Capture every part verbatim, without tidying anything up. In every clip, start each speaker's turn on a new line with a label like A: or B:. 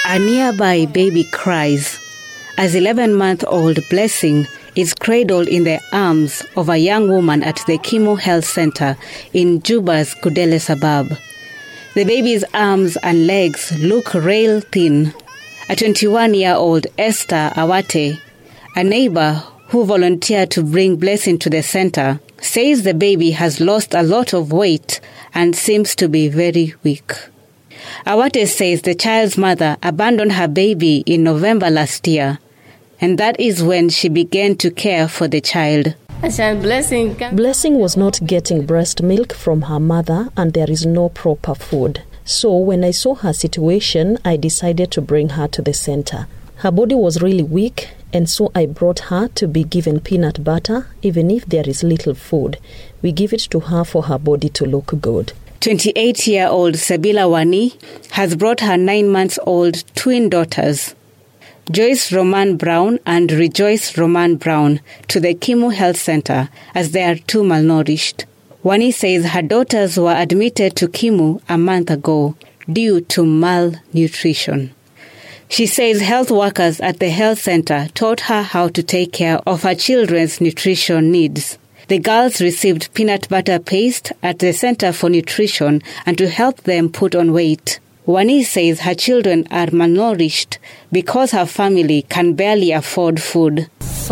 A: A nearby baby cries as eleven-month-old Blessing is cradled in the arms of a young woman at the Kimu Health Center in Juba's Kudele suburb. The baby's arms and legs look rail thin. A twenty-one-year-old Esther Awate, a neighbor who volunteered to bring Blessing to the center, says the baby has lost a lot of weight and seems to be very weak. Awate says the child's mother abandoned her baby in November last year, and that is when she began to care for the child.
B: Blessing was not getting breast milk from her mother, and there is no proper food. So when I saw her situation, I decided to bring her to the center. Her body was really weak, and so I brought her to be given peanut butter, even if there is little food. We give it to her for her body to look good.
A: twenty-eight-year-old Sabila Wani has brought her nine-month-old twin daughters, Joyce Roman Brown and Rejoice Roman Brown, to the Kimu Health Center as they are too malnourished. Wani says her daughters were admitted to Kimu a month ago due to malnutrition. She says health workers at the health center taught her how to take care of her children's nutrition needs. The girls received peanut butter paste at the Center for Nutrition and to help them put on weight. Wani says her children are malnourished because her family can barely afford food.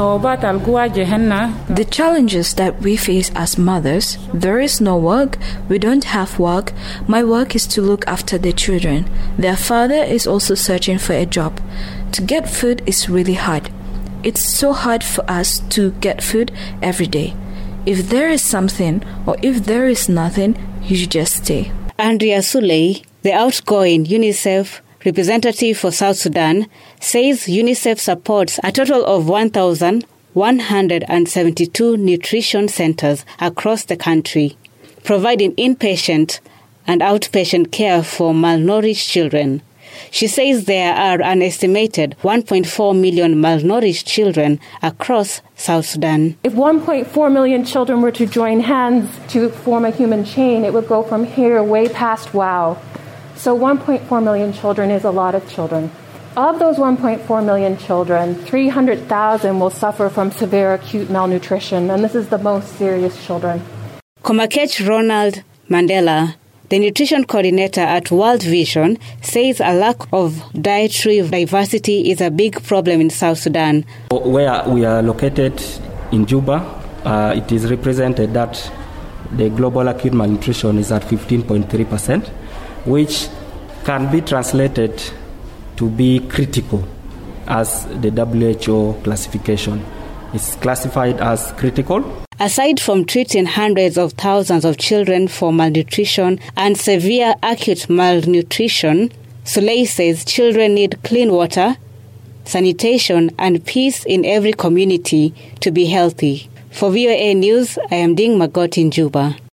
C: The challenges that we face as mothers: there is no work, we don't have work. My work is to look after the children. Their father is also searching for a job. To get food is really hard. It's so hard for us to get food every day. If there is something or if there is nothing, you should just stay.
A: Andrea Suley, the outgoing UNICEF representative for South Sudan, says UNICEF supports a total of one thousand one hundred seventy-two nutrition centers across the country, providing inpatient and outpatient care for malnourished children. She says there are an estimated one point four million malnourished children across South Sudan.
D: If one point four million children were to join hands to form a human chain, it would go from here way past wow. So one point four million children is a lot of children. Of those one point four million children, three hundred thousand will suffer from severe acute malnutrition, and this is the most serious children.
A: Komakech Ronald Mandela, the nutrition coordinator at World Vision, says a lack of dietary diversity is a big problem in South Sudan.
E: Where we are located in Juba, uh, it is represented that the global acute malnutrition is at fifteen point three percent, which can be translated to be critical as the W H O classification. It's classified as critical.
A: Aside from treating hundreds of thousands of children for malnutrition and severe acute malnutrition, Soleil says children need clean water, sanitation, and peace in every community to be healthy. For V O A News, I am Ding Magot in Juba.